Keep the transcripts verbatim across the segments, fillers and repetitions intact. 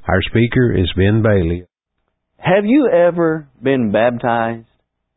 Our speaker is Ben Bailey. Have you ever been baptized?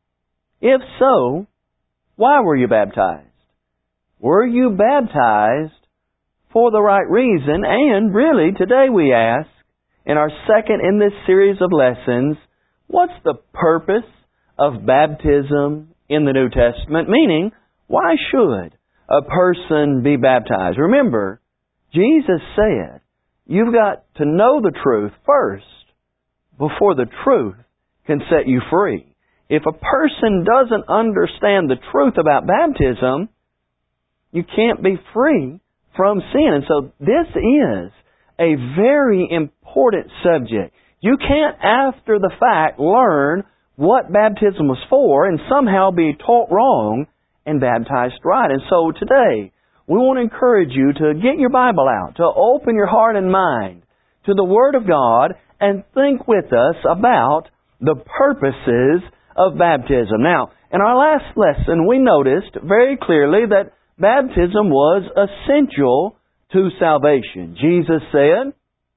If so, why were you baptized? Were you baptized for the right reason? And really, today we ask, in our second in this series of lessons, what's the purpose of baptism in the New Testament? Meaning, why should a person be baptized? Remember, Jesus said, you've got to know the truth first before the truth can set you free. If a person doesn't understand the truth about baptism, you can't be free from sin. And so this is a very important subject. You can't, after the fact, learn what baptism was for and somehow be taught wrong and baptized right. And so today, we want to encourage you to get your Bible out, to open your heart and mind to the Word of God and think with us about the purposes of baptism. Now, in our last lesson, we noticed very clearly that baptism was essential to salvation. Jesus said,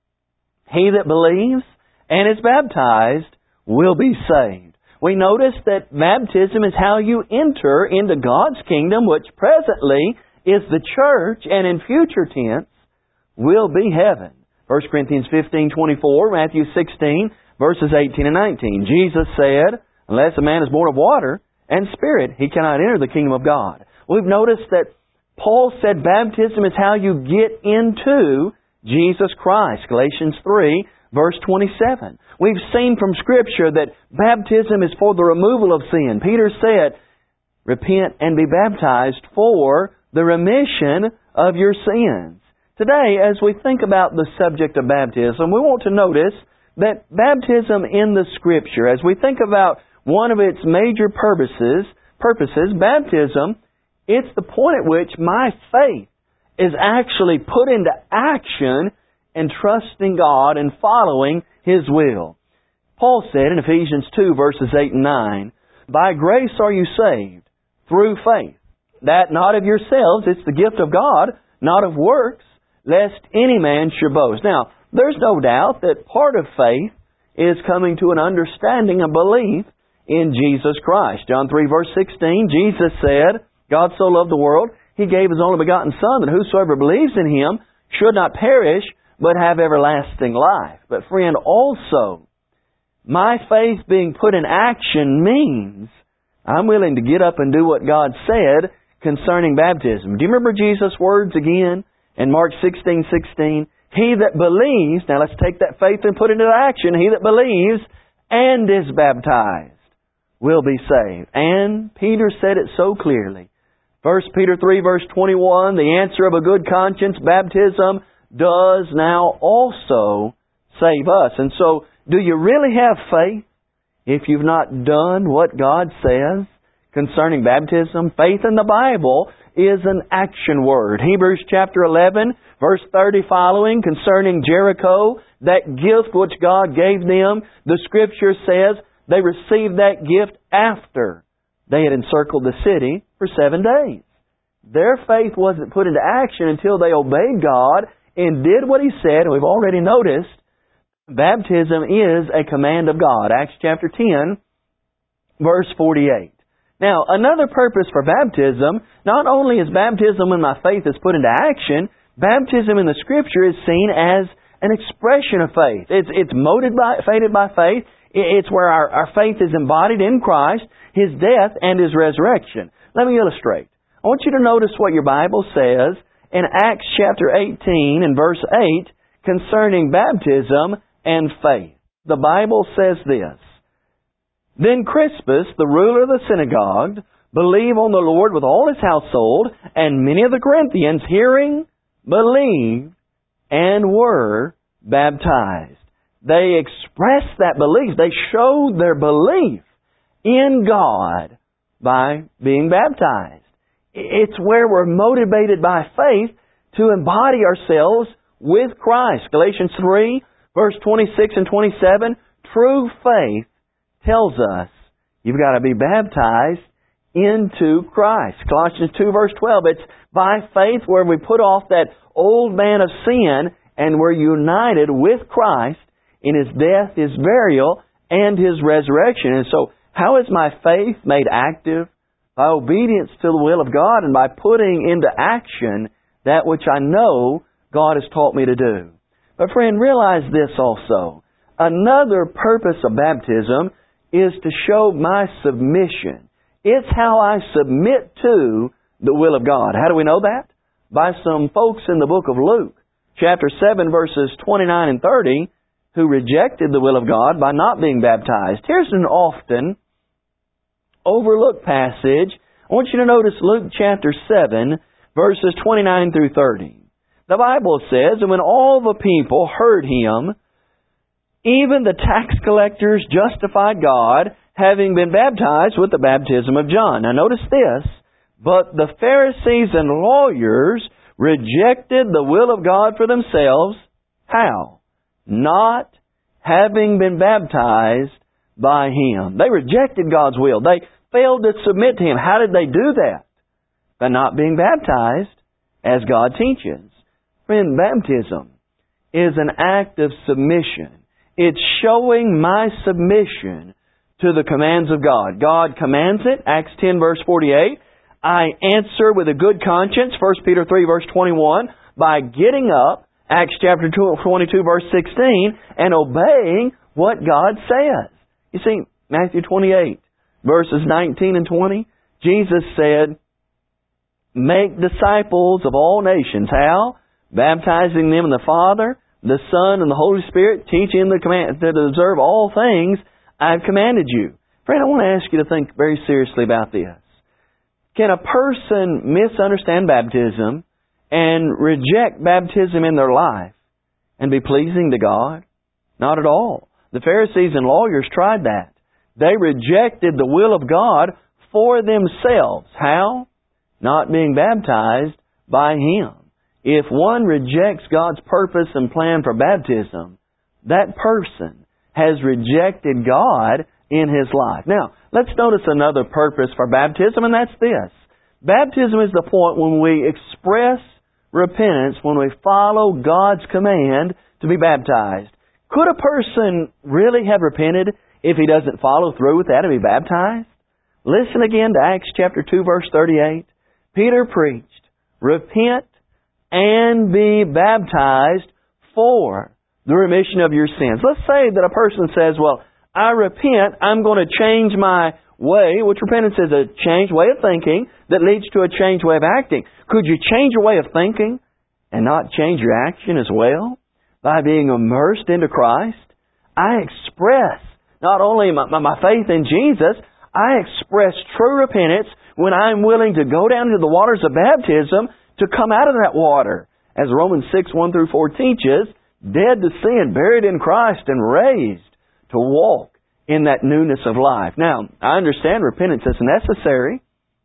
he that believes and is baptized will be saved. We noticed that baptism is how you enter into God's kingdom, which presently is the church, and in future tense will be heaven. First Corinthians fifteen twenty-four, Matthew sixteen, verses eighteen and nineteen. Jesus said, unless a man is born of water and Spirit, he cannot enter the kingdom of God. We've noticed that Paul said baptism is how you get into Jesus Christ. Galatians three, verse twenty-seven. We've seen from Scripture that baptism is for the removal of sin. Peter said, repent and be baptized for the remission of your sins. Today, as we think about the subject of baptism, we want to notice that baptism in the Scripture, as we think about one of its major purposes, purposes, baptism, it's the point at which my faith is actually put into action and trusting God and following His will. Paul said in Ephesians two, verses eight and nine, by grace are you saved, through faith, that not of yourselves, it's the gift of God, not of works, lest any man should boast. Now, there's no doubt that part of faith is coming to an understanding and belief in Jesus Christ. John three, verse sixteen, Jesus said, God so loved the world, He gave His only begotten Son, that whosoever believes in Him should not perish, but have everlasting life. But friend, also, my faith being put in action means I'm willing to get up and do what God said concerning baptism. Do you remember Jesus' words again in Mark sixteen sixteen? He that believes, now let's take that faith and put it into action, he that believes and is baptized will be saved. And Peter said it so clearly. First Peter three, verse twenty-one, the answer of a good conscience, baptism, does now also save us. And so, do you really have faith if you've not done what God says concerning baptism? Faith in the Bible is an action word. Hebrews chapter eleven, verse thirty following, concerning Jericho, that gift which God gave them, the Scripture says they received that gift after they had encircled the city for seven days. Their faith wasn't put into action until they obeyed God and did what He said. And we've already noticed baptism is a command of God. Acts chapter ten, verse forty-eight. Now, another purpose for baptism, not only is baptism when my faith is put into action, baptism in the Scripture is seen as an expression of faith. It's, it's motivated by faith. It's where our, our faith is embodied in Christ, His death, and His resurrection. Let me illustrate. I want you to notice what your Bible says in Acts chapter eighteen and verse eight concerning baptism and faith. The Bible says this, then Crispus, the ruler of the synagogue, believed on the Lord with all his household, and many of the Corinthians, hearing, believed, and were baptized. They expressed that belief. They showed their belief in God by being baptized. It's where we're motivated by faith to embody ourselves with Christ. Galatians three, verse twenty-six and twenty-seven, true faith tells us you've got to be baptized into Christ. Colossians two, verse twelve, it's by faith where we put off that old man of sin and we're united with Christ in His death, His burial, and His resurrection. And so, how is my faith made active? By obedience to the will of God and by putting into action that which I know God has taught me to do. But friend, realize this also. Another purpose of baptism is to show my submission. It's how I submit to the will of God. How do we know that? By some folks in the book of Luke, chapter seven, verses twenty-nine and thirty, who rejected the will of God by not being baptized. Here's an often overlooked passage. I want you to notice Luke chapter seven, verses twenty-nine through thirty. The Bible says, "And when all the people heard Him, even the tax collectors justified God, having been baptized with the baptism of John." Now notice this. "But the Pharisees and lawyers rejected the will of God for themselves." How? Not having been baptized by Him. They rejected God's will. They failed to submit to Him. How did they do that? By not being baptized as God teaches. Friend, baptism is an act of submission. It's showing my submission to the commands of God. God commands it, Acts ten, verse forty-eight. I answer with a good conscience, First Peter three, verse twenty-one, by getting up, Acts chapter twenty-two, verse sixteen, and obeying what God says. You see, Matthew twenty-eight, verses nineteen and twenty, Jesus said, "Make disciples of all nations." How? Baptizing them in the Father, the Son, and the Holy Spirit, teaching them to, command, to observe all things I've commanded you. Friend, I want to ask you to think very seriously about this. Can a person misunderstand baptism and reject baptism in their life and be pleasing to God? Not at all. The Pharisees and lawyers tried that. They rejected the will of God for themselves. How? Not being baptized by Him. If one rejects God's purpose and plan for baptism, that person has rejected God in his life. Now, let's notice another purpose for baptism, and that's this. Baptism is the point when we express repentance, when we follow God's command to be baptized. Could a person really have repented if he doesn't follow through with that and be baptized? Listen again to Acts chapter two, verse thirty-eight. Peter preached, "Repent and be baptized for the remission of your sins." Let's say that a person says, "Well, I repent, I'm going to change my way," which repentance is a changed way of thinking that leads to a changed way of acting. Could you change your way of thinking and not change your action as well? By being immersed into Christ, I express not only my, my, my faith in Jesus, I express true repentance when I'm willing to go down into the waters of baptism to come out of that water. As Romans six, one through four teaches, dead to sin, buried in Christ, and raised to walk in that newness of life. Now, I understand repentance is necessary.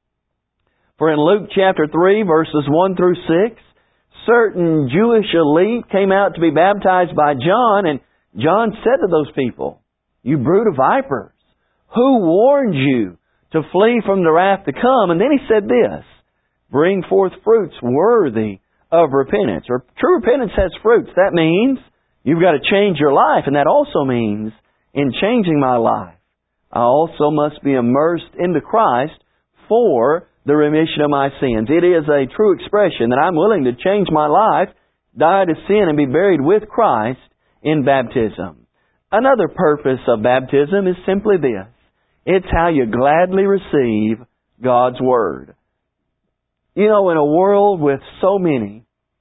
For in Luke chapter three, verses one through six, certain Jewish elite came out to be baptized by John, and John said to those people, "You brood of vipers, who warned you to flee from the wrath to come?" And then he said this, "Bring forth fruits worthy of repentance." Or true repentance has fruits. That means you've got to change your life. And that also means in changing my life, I also must be immersed into Christ for the remission of my sins. It is a true expression that I'm willing to change my life, die to sin, and be buried with Christ in baptism. Another purpose of baptism is simply this. It's how you gladly receive God's Word. You know, in a world with so many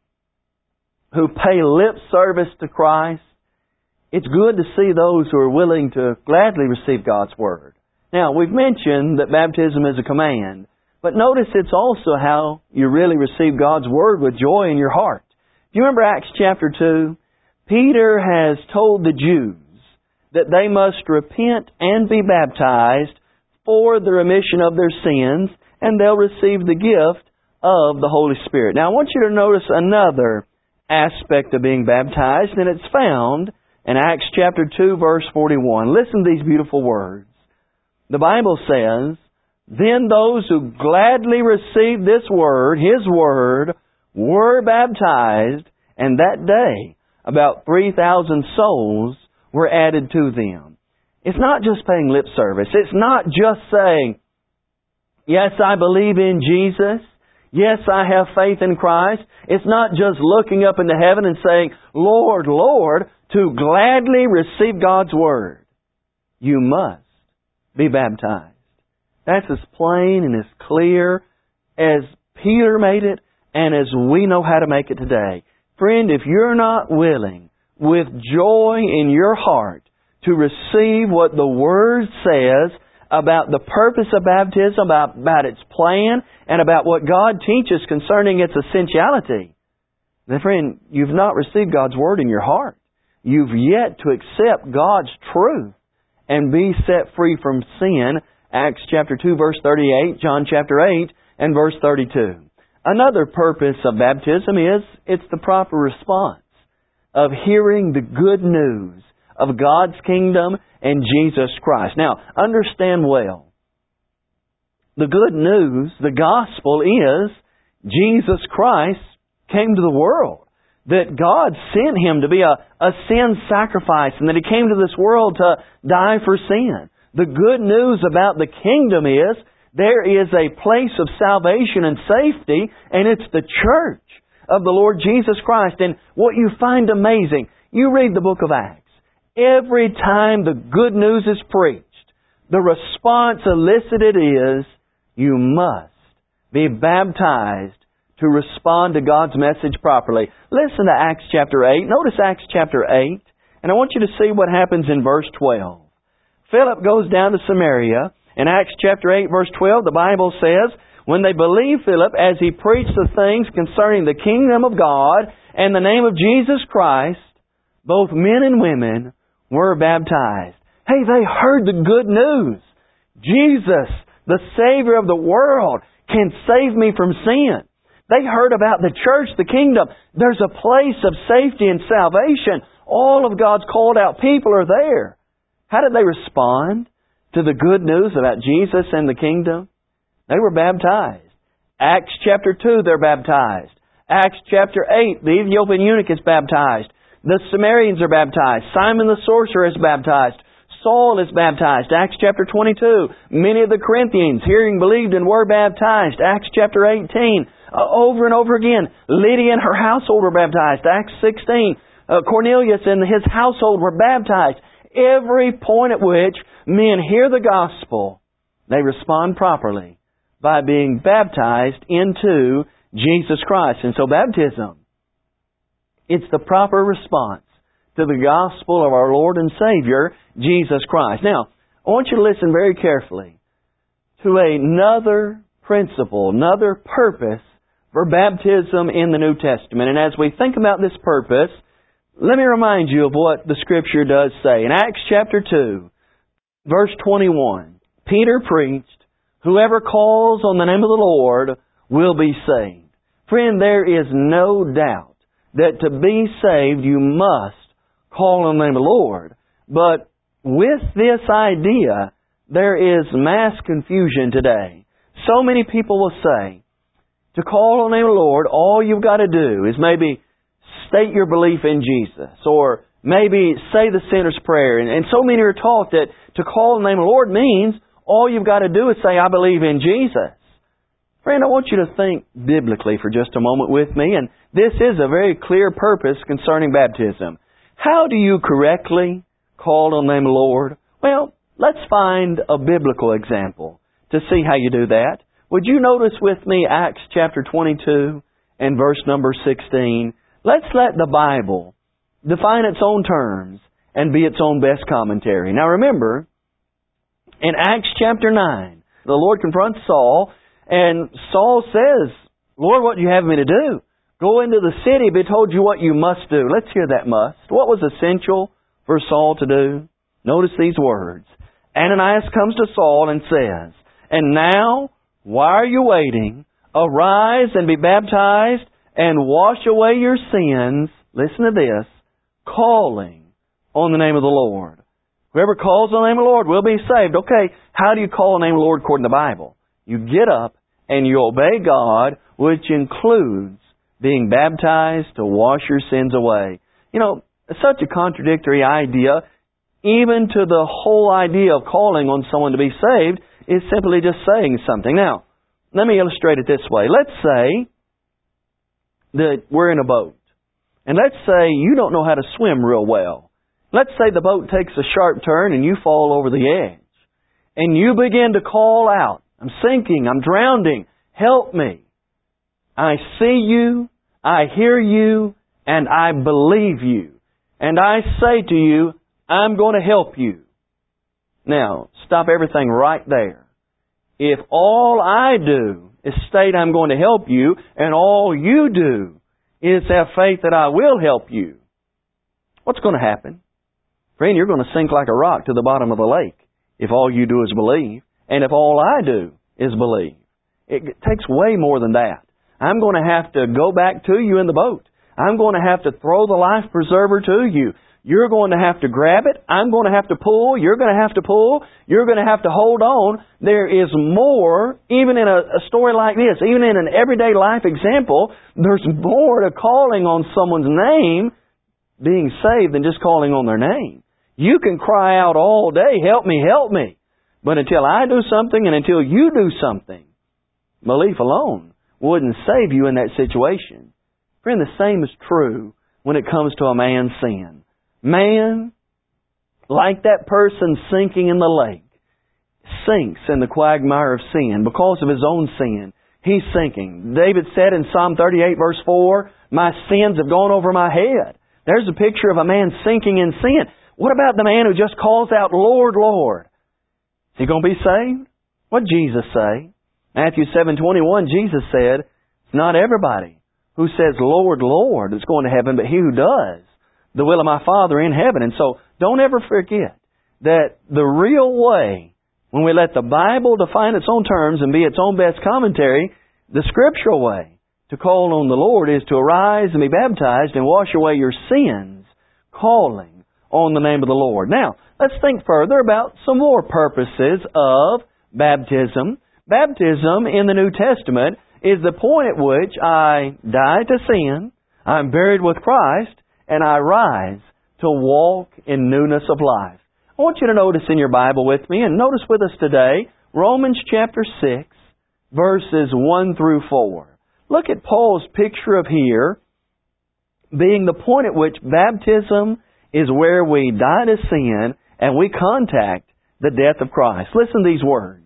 who pay lip service to Christ, it's good to see those who are willing to gladly receive God's Word. Now, we've mentioned that baptism is a command, but notice it's also how you really receive God's Word with joy in your heart. Do you remember Acts chapter two? Peter has told the Jews that they must repent and be baptized for the remission of their sins, and they'll receive the gift of the Holy Spirit. Now, I want you to notice another aspect of being baptized, and it's found in Acts chapter two, verse forty-one. Listen to these beautiful words. The Bible says, "Then those who gladly received this Word, His Word, were baptized, and that day about three thousand souls were added to them. It's not just paying lip service. It's not just saying, yes, I believe in Jesus. Yes, I have faith in Christ. It's not just looking up into heaven and saying, Lord, Lord, to gladly receive God's Word. You must be baptized. That's as plain and as clear as Peter made it and as we know how to make it today. Friend, if you're not willing, with joy in your heart, to receive what the Word says about the purpose of baptism, about, about its plan, and about what God teaches concerning its essentiality, then friend, you've not received God's Word in your heart. You've yet to accept God's truth and be set free from sin. Acts chapter two, verse thirty-eight, John chapter eight, and verse thirty-two. Another purpose of baptism is it's the proper response of hearing the good news of God's kingdom and Jesus Christ. Now, understand well, the good news, the gospel is Jesus Christ came to the world. That God sent Him to be a, a sin sacrifice and that He came to this world to die for sin. The good news about the kingdom is there is a place of salvation and safety, and it's the church of the Lord Jesus Christ. And what you find amazing, you read the book of Acts. Every time the good news is preached, the response elicited is, you must be baptized to respond to God's message properly. Listen to Acts chapter eight. Notice Acts chapter eight, and I want you to see what happens in verse twelve. Philip goes down to Samaria. In Acts chapter eight, verse twelve, the Bible says, when they believed Philip as he preached the things concerning the kingdom of God and the name of Jesus Christ, both men and women were baptized. Hey, they heard the good news. Jesus, the Savior of the world, can save me from sin. They heard about the church, the kingdom. There's a place of safety and salvation. All of God's called out people are there. How did they respond to the good news about Jesus and the kingdom? They were baptized. Acts chapter two, they're baptized. Acts chapter eight, the Ethiopian eunuch is baptized. The Samaritans are baptized. Simon the sorcerer is baptized. Saul is baptized. Acts chapter twenty-two. Many of the Corinthians, hearing, believed, and were baptized. Acts chapter eighteen. Uh, over and over again. Lydia and her household were baptized. Acts sixteen. Uh, Cornelius and his household were baptized. Every point at which men hear the gospel, they respond properly by being baptized into Jesus Christ. And so baptism, it's the proper response to the gospel of our Lord and Savior, Jesus Christ. Now, I want you to listen very carefully to another principle, another purpose for baptism in the New Testament. And as we think about this purpose, let me remind you of what the Scripture does say. In Acts chapter two, verse twenty-one, Peter preached, whoever calls on the name of the Lord will be saved. Friend, there is no doubt that to be saved you must call on the name of the Lord. But with this idea, there is mass confusion today. So many people will say, to call on the name of the Lord, all you've got to do is maybe state your belief in Jesus, or maybe say the sinner's prayer. And, and so many are taught that to call on the name of the Lord means all you've got to do is say, I believe in Jesus. Friend, I want you to think biblically for just a moment with me, and this is a very clear purpose concerning baptism. How do you correctly call on the name of the Lord? Well, let's find a biblical example to see how you do that. Would you notice with me Acts chapter twenty-two and verse number sixteen? Let's let the Bible define its own terms and be its own best commentary. Now remember, in Acts chapter nine, the Lord confronts Saul, and Saul says, Lord, what do you have me to do? Go into the city, be told you what you must do. Let's hear that must. What was essential for Saul to do? Notice these words. Ananias comes to Saul and says, and now, why are you waiting? Arise and be baptized and wash away your sins. Listen to this. Calling on the name of the Lord. Whoever calls on the name of the Lord will be saved. Okay, how do you call on the name of the Lord according to the Bible? You get up and you obey God, which includes being baptized to wash your sins away. You know, such a contradictory idea, even to the whole idea of calling on someone to be saved, is simply just saying something. Now, let me illustrate it this way. Let's say that we're in a boat. And let's say you don't know how to swim real well. Let's say the boat takes a sharp turn and you fall over the edge. And you begin to call out, I'm sinking, I'm drowning, help me. I see you, I hear you, and I believe you. And I say to you, I'm going to help you. Now, stop everything right there. If all I do is state I'm going to help you, and all you do is have faith that I will help you, what's going to happen? Friend, you're going to sink like a rock to the bottom of the lake if all you do is believe, and if all I do is believe. It takes way more than that. I'm going to have to go back to you in the boat. I'm going to have to throw the life preserver to you. You're going to have to grab it. I'm going to have to pull. You're going to have to pull. You're going to have to hold on. There is more, even in a, a story like this, even in an everyday life example, there's more to calling on someone's name, being saved, than just calling on their name. You can cry out all day, help me, help me. But until I do something and until you do something, belief alone wouldn't save you in that situation. Friend, the same is true when it comes to a man's sin. Man, like that person sinking in the lake, sinks in the quagmire of sin because of his own sin. He's sinking. David said in Psalm thirty-eight verse four, my sins have gone over my head. There's a picture of a man sinking in sin. What about the man who just calls out, Lord, Lord? Is he going to be saved? What did Jesus say? Matthew seven twenty-one, Jesus said, it's not everybody who says, Lord, Lord, that's going to heaven, but he who does the will of my Father in heaven. And so, don't ever forget that the real way, when we let the Bible define its own terms and be its own best commentary, the scriptural way to call on the Lord is to arise and be baptized and wash away your sins, calling on the name of the Lord. Now, let's think further about some more purposes of baptism. Baptism in the New Testament is the point at which I die to sin, I'm buried with Christ, and I rise to walk in newness of life. I want you to notice in your Bible with me, and notice with us today, Romans chapter six, verses one through four. Look at Paul's picture of here being the point at which baptism is where we die to sin and we contact the death of Christ. Listen to these words.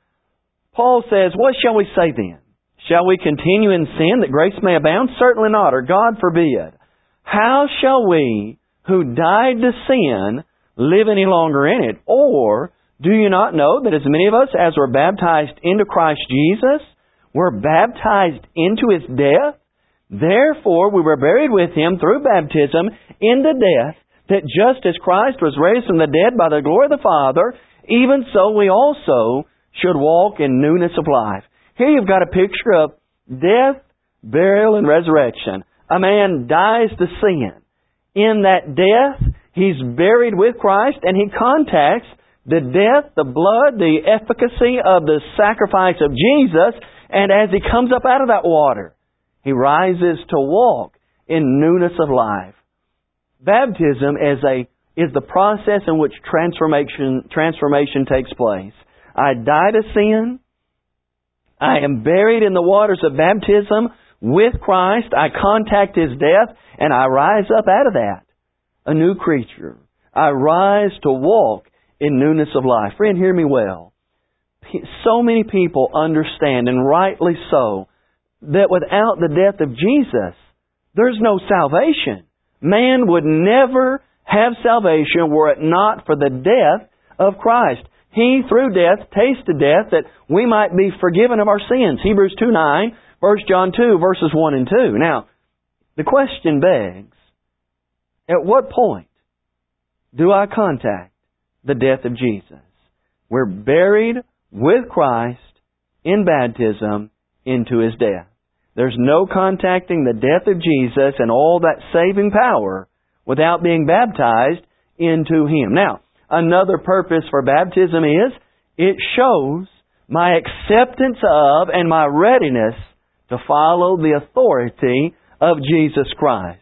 Paul says, what shall we say then? Shall we continue in sin that grace may abound? Certainly not, or God forbid. How shall we, who died to sin, live any longer in it? Or do you not know that as many of us as were baptized into Christ Jesus were baptized into His death? Therefore we were buried with Him through baptism into death, that just as Christ was raised from the dead by the glory of the Father, even so we also should walk in newness of life. Here you've got a picture of death, burial, and resurrection. A man dies to sin. In that death, he's buried with Christ, and he contacts the death, the blood, the efficacy of the sacrifice of Jesus, and as he comes up out of that water, he rises to walk in newness of life. Baptism is a is the process in which transformation transformation takes place. I die to sin. I am buried in the waters of baptism with Christ. I contact His death, and I rise up out of that, a new creature. I rise to walk in newness of life. Friend, hear me well. So many people understand, and rightly so, that without the death of Jesus, there's no salvation. Man would never have salvation were it not for the death of Christ. He, through death, tasted death that we might be forgiven of our sins. Hebrews two nine, First John two, verses one and two. Now, the question begs, at what point do I contact the death of Jesus? We're buried with Christ in baptism into His death. There's no contacting the death of Jesus and all that saving power without being baptized into Him. Now, another purpose for baptism is it shows my acceptance of and my readiness to follow the authority of Jesus Christ.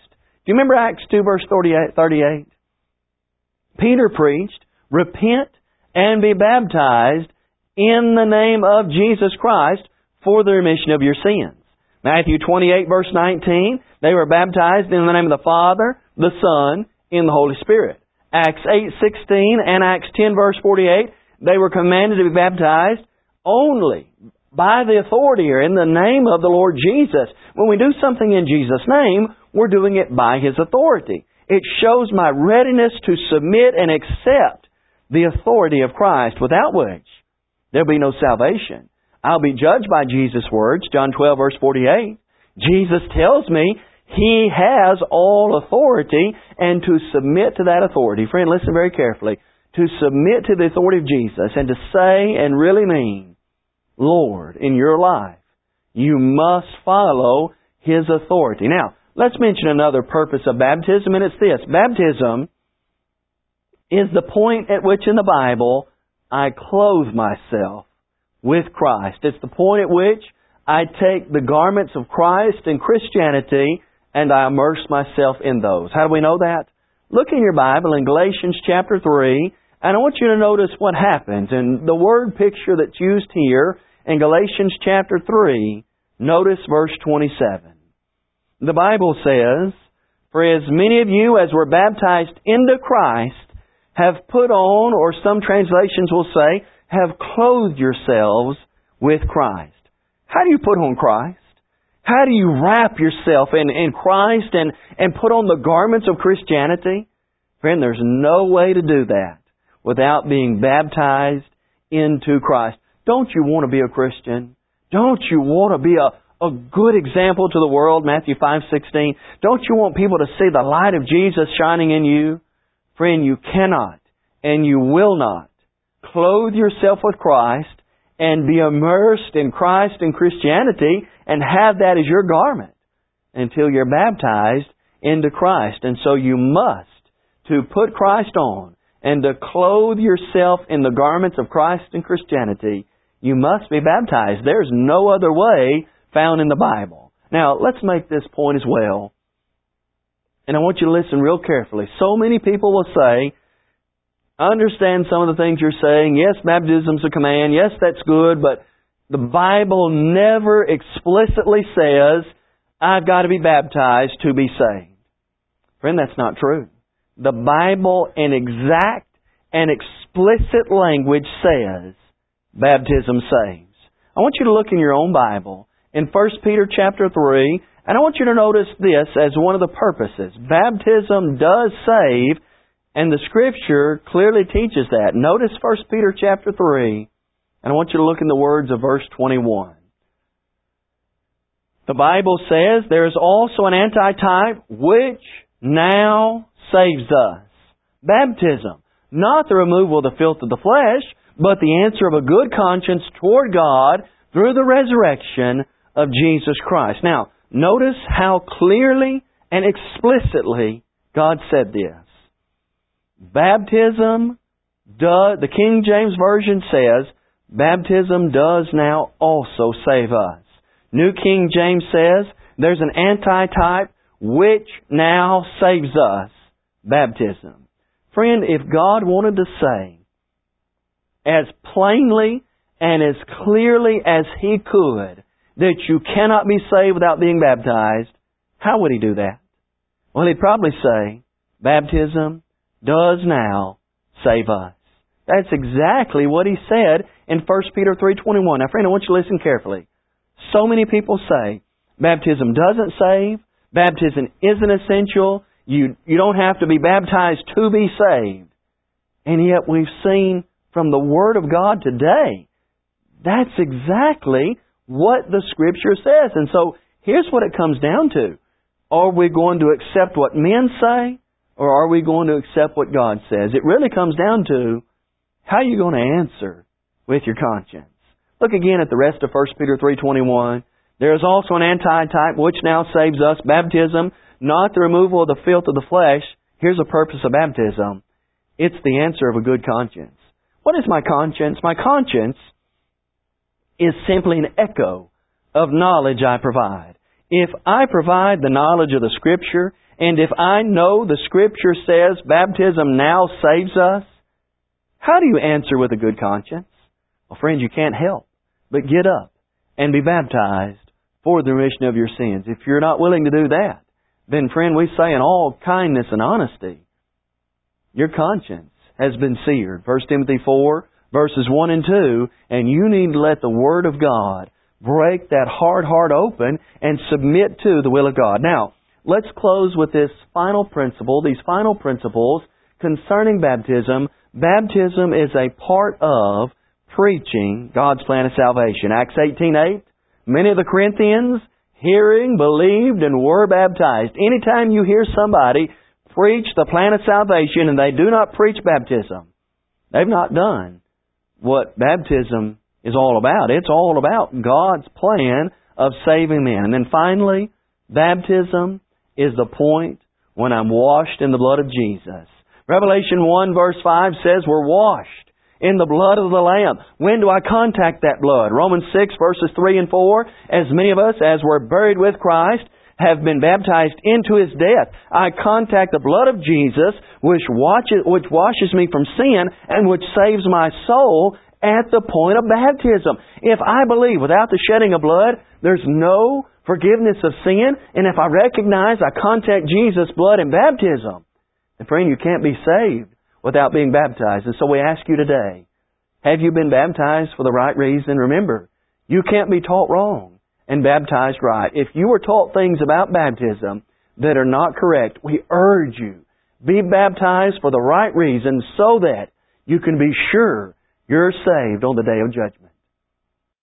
Do you remember Acts two verse thirty-eight? Peter preached, repent and be baptized in the name of Jesus Christ for the remission of your sins. Matthew twenty-eight verse nineteen, they were baptized in the name of the Father, the Son, and the Holy Spirit. Acts eight sixteen and Acts ten verse forty-eight, they were commanded to be baptized only by the authority or in the name of the Lord Jesus. When we do something in Jesus' name, we're doing it by His authority. It shows my readiness to submit and accept the authority of Christ, without which there'll be no salvation. I'll be judged by Jesus' words, John twelve verse forty-eight. Jesus tells me He has all authority, and to submit to that authority, friend, listen very carefully, to submit to the authority of Jesus and to say and really mean, Lord, in your life, you must follow His authority. Now, let's mention another purpose of baptism, and it's this. Baptism is the point at which in the Bible I clothe myself with Christ. It's the point at which I take the garments of Christ and Christianity and I immerse myself in those. How do we know that? Look in your Bible in Galatians chapter three, and I want you to notice what happens. And the word picture that's used here in Galatians chapter three, notice verse twenty-seven. The Bible says, for as many of you as were baptized into Christ have put on, or some translations will say, have clothed yourselves with Christ. How do you put on Christ? How do you wrap yourself in, in Christ and, and put on the garments of Christianity? Friend, there's no way to do that without being baptized into Christ. Don't you want to be a Christian? Don't you want to be a A good example to the world, Matthew five sixteen. Don't you want people to see the light of Jesus shining in you? Friend, you cannot and you will not clothe yourself with Christ and be immersed in Christ and Christianity and have that as your garment until you're baptized into Christ. And so you must, to put Christ on and to clothe yourself in the garments of Christ and Christianity, you must be baptized. There's no other way found in the Bible. Now, let's make this point as well. And I want you to listen real carefully. So many people will say, I understand some of the things you're saying. Yes, baptism's a command. Yes, that's good. But the Bible never explicitly says, I've got to be baptized to be saved. Friend, that's not true. The Bible in exact and explicit language says, baptism saves. I want you to look in your own Bible in First Peter chapter three, and I want you to notice this as one of the purposes. Baptism does save, and the Scripture clearly teaches that. Notice First Peter chapter three, and I want you to look in the words of verse twenty-one. The Bible says, there is also an antitype which now saves us. Baptism, not the removal of the filth of the flesh, but the answer of a good conscience toward God through the resurrection of Jesus Christ. Now, notice how clearly and explicitly God said this. Baptism, does, the King James Version says, baptism does now also save us. New King James says, there's an antitype which now saves us, baptism. Friend, if God wanted to say, as plainly and as clearly as He could, that you cannot be saved without being baptized, how would He do that? Well, He'd probably say, baptism does now save us. That's exactly what He said in First Peter three twenty-one. Now, friend, I want you to listen carefully. So many people say, baptism doesn't save, baptism isn't essential, you, you don't have to be baptized to be saved. And yet we've seen from the Word of God today, that's exactly what the Scripture says. And so, here's what it comes down to. Are we going to accept what men say, or are we going to accept what God says? It really comes down to, how are you going to answer with your conscience? Look again at the rest of First Peter three twenty-one. There is also an antitype which now saves us, baptism, not the removal of the filth of the flesh. Here's the purpose of baptism. It's the answer of a good conscience. What is my conscience? My conscience is simply an echo of knowledge I provide. If I provide the knowledge of the Scripture And if I know the Scripture says baptism now saves us, how do you answer with a good conscience? Well, friends, you can't help but get up and be baptized for the remission of your sins. If you're not willing to do that, then, friend, we say in all kindness and honesty, your conscience has been seared. First Timothy four, verses one and two, and you need to let the Word of God break that hard heart open and submit to the will of God. Now, let's close with this final principle, these final principles concerning baptism. Baptism is a part of preaching God's plan of salvation. Acts eighteen eight, many of the Corinthians, hearing, believed, and were baptized. Anytime you hear somebody preach the plan of salvation and they do not preach baptism, they've not done what baptism is all about. It's all about God's plan of saving men. And then finally, baptism is the point when I'm washed in the blood of Jesus. Revelation one verse five says we're washed in the blood of the Lamb. When do I contact that blood? Romans six verses three and four, as many of us as were buried with Christ have been baptized into His death. I contact the blood of Jesus, which washes, which washes me from sin and which saves my soul at the point of baptism. If I believe without the shedding of blood, there's no forgiveness of sin, and if I recognize I contact Jesus' blood in baptism, then friend, you can't be saved without being baptized. And so we ask you today, have you been baptized for the right reason? Remember, you can't be taught wrong and baptized right. If you were taught things about baptism that are not correct, we urge you, be baptized for the right reason so that you can be sure you're saved on the day of judgment.